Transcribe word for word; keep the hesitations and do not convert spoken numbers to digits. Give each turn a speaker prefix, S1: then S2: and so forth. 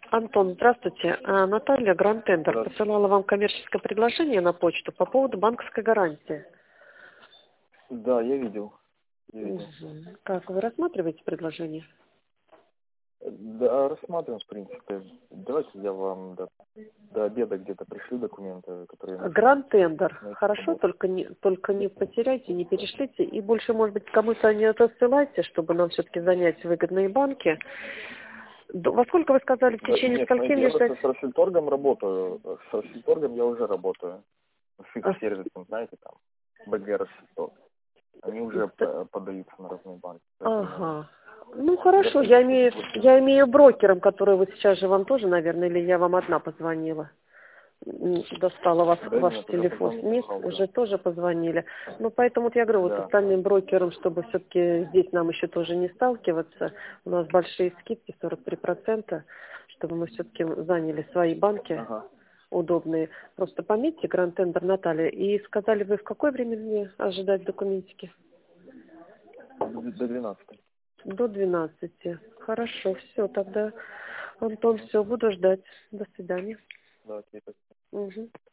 S1: Антон, здравствуйте. А, Наталья, Гранд Тендер,
S2: Здравствуйте.
S1: посылала вам коммерческое предложение на почту по поводу банковской гарантии.
S2: Да, я видел. Я видел.
S1: Мгм. Как, вы рассматриваете предложение?
S2: Да, рассматриваем, в принципе. Давайте я вам до, до обеда где-то пришлю документы, которые нужны.
S1: Гранд Тендер.
S2: Найти
S1: Хорошо,
S2: помочь.
S1: только не, только не потеряйте, не перешлите. И больше, может быть, кому-то не рассылайте, чтобы нам все-таки занять выгодные банки. Д- Во сколько вы сказали, в
S2: Да,
S1: течение
S2: нет,
S1: скольки
S2: смотрите, я
S1: мне ждать?
S2: просто с Россельторгом работаю. С Россельторгом я уже работаю. С их
S1: А,
S2: сервисом, знаете, там, бэ гэ Россельторг. Они уже
S1: т-
S2: по- подаются на разные банки. Поэтому
S1: Ага. Ну
S2: я, в
S1: хорошо, я
S2: принципе,
S1: имею,
S2: допустим,
S1: я имею брокером, который вот сейчас же вам тоже, наверное, или я вам одна позвонила. М, Достала вас,
S2: да
S1: ваш
S2: нет, уже
S1: телефон.
S2: позвонили
S1: Нет,
S2: много.
S1: уже тоже позвонили. Ну, поэтому вот я говорю, вот
S2: Да.
S1: остальным брокерам, чтобы все-таки здесь нам еще тоже не сталкиваться, у нас большие скидки, сорок три процента, чтобы мы все-таки заняли свои банки
S2: Ага.
S1: удобные. Просто пометьте Гранд Тендер Наталья. И сказали вы, в какое время мне ожидать документики?
S2: До до двенадцати.
S1: До двенадцати. Хорошо, все, тогда, Антон,
S2: Угу.
S1: все, буду ждать. До свидания.
S2: Да, окей, спасибо.
S1: Мгм.